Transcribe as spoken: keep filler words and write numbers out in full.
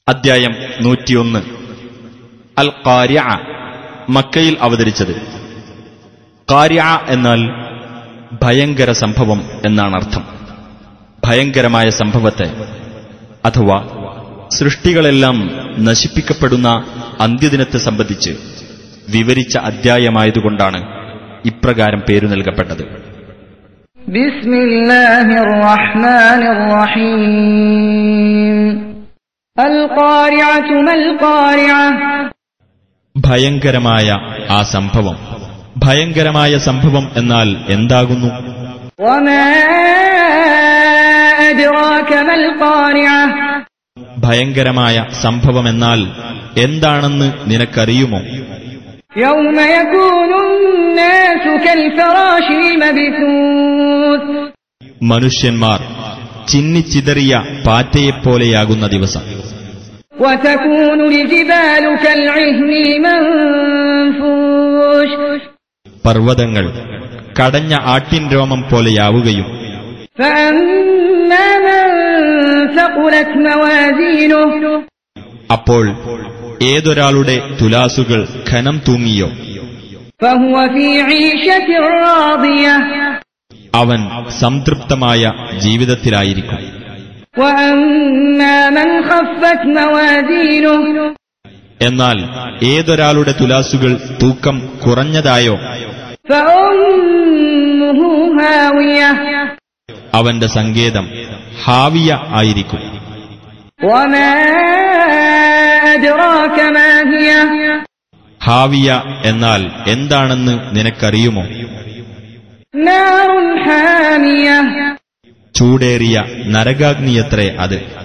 അദ്ധ്യായം നൂറ്റിയൊന്ന്. അൽ ഖാരിഅ, മക്കയിൽ അവതരിച്ചത്. ഖാരിഅ എന്നാൽ ഭയങ്കര സംഭവം എന്നാണ് അർത്ഥം. ഭയങ്കരമായ സംഭവത്തെ അഥവാ സൃഷ്ടികളെല്ലാം നശിപ്പിക്കപ്പെടുന്ന അന്ത്യദിനത്തെ സംബന്ധിച്ച് വിവരിച്ച അദ്ധ്യായമായതുകൊണ്ടാണ് ഇപ്രകാരം പേരു നൽകപ്പെട്ടത്. ബിസ്മില്ലാഹിർ റഹ്മാനിർ റഹീം. അൽ ഖാരിഅതു മൽ ഖാരിഅ. ഭയങ്കരമായ ആ സംഭവം. ഭയങ്കരമായ സംഭവം എന്നാൽ എന്താകുന്നു? വമാ അദ്റാക മൽ ഖാരിഅ. ഭയങ്കരമായ സംഭവമെന്നാൽ എന്താണെന്ന് നിനക്കറിയുമോ? യൗമ യകൂനുന്നാസു കൽഫറാശിൽ മബ്സൂസ്. മനുഷ്യന്മാർ ചിന്നിച്ചിതറിയ പാറ്റയെപ്പോലെയാകുന്ന ദിവസം. വതകൂനുൽ ജിബാലു കൽഇഹ്നിൽ മൻഫൂഷ്. പർവ്വതങ്ങൾ കടഞ്ഞ ആട്ടിൻ രോമം പോലെയാവുകയും. ഫഅമ്മാ മൻ സഖുലത് മവാസീനുഹു. അപ്പോൾ ഏതൊരാളുടെ തുലാസുകൾ ഖനം തൂങ്ങിയോ ഫഹുവ ഫീ ഈശത്തിർ റാദിയ. അവൻ സംതൃപ്തമായ ജീവിതത്തിലായിരിക്കും. വഅമ്മാ മൻ ഖഫ്ഫത് മവാസീനുഹു. എന്നാൽ ഏതൊരാളുടെ തുലാസുകൾ തൂക്കം കുറഞ്ഞതായോ ഫഉമ്മുഹു ഹാവിയ. അവന്റെ സങ്കേതം ഹാവിയ ആയിരിക്കും. വമാ അദ്റാക മാ ഹിയ. ഹാവിയ എന്നാൽ എന്താണെന്ന് നിനക്കറിയുമോ? നാറുൻ ഹാമിയ. ചൂടേറിയ നരകാഗ്നിയത്രേ അത്.